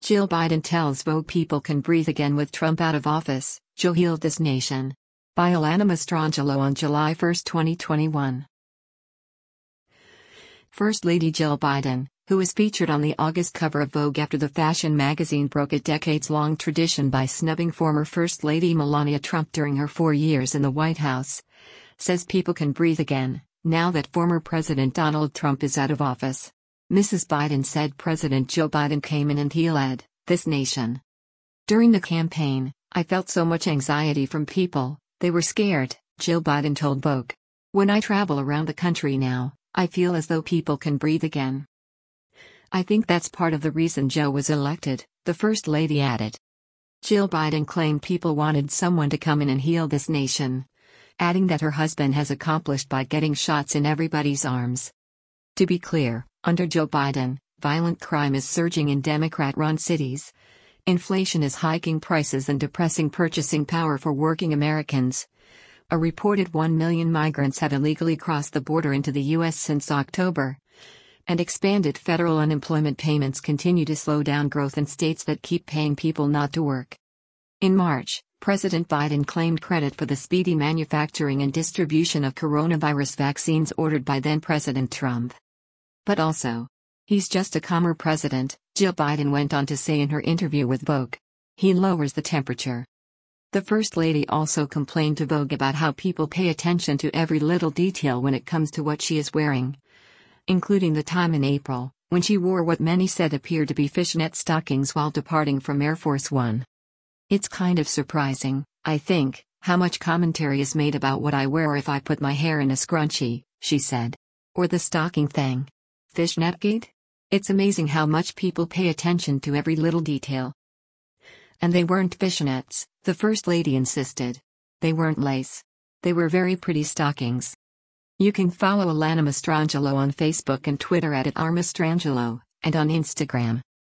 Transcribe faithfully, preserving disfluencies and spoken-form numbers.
Jill Biden tells Vogue people can breathe again with Trump out of office. Joe healed this nation. By Alana Mastrangelo on July first, twenty twenty-one. First Lady Jill Biden, who was featured on the August cover of Vogue after the fashion magazine broke a decades-long tradition by snubbing former First Lady Melania Trump during her four years in the White House, says people can breathe again, now that former President Donald Trump is out of office. Missus Biden said President Joe Biden came in and he led this nation. During the campaign, I felt so much anxiety from people, they were scared, Jill Biden told Vogue. When I travel around the country now, I feel as though people can breathe again. I think that's part of the reason Joe was elected, the First Lady added. Jill Biden claimed people wanted someone to come in and heal this nation, adding that her husband has accomplished by getting shots in everybody's arms. To be clear, under Joe Biden, violent crime is surging in Democrat-run cities. Inflation is hiking prices and depressing purchasing power for working Americans. A reported one million migrants have illegally crossed the border into the U S since October. And expanded federal unemployment payments continue to slow down growth in states that keep paying people not to work. In March, President Biden claimed credit for the speedy manufacturing and distribution of coronavirus vaccines ordered by then-President Trump. But also, he's just a calmer president, Jill Biden went on to say in her interview with Vogue. He lowers the temperature. The First Lady also complained to Vogue about how people pay attention to every little detail when it comes to what she is wearing, including the time in April, when she wore what many said appeared to be fishnet stockings while departing from Air Force One. It's kind of surprising, I think, how much commentary is made about what I wear or if I put my hair in a scrunchie, she said. Or the stocking thing. Fishnetgate? It's amazing how much people pay attention to every little detail. And they weren't fishnets, the First Lady insisted. They weren't lace. They were very pretty stockings. You can follow Alana Mastrangelo on Facebook and Twitter at, at r mastrangelo, and on Instagram.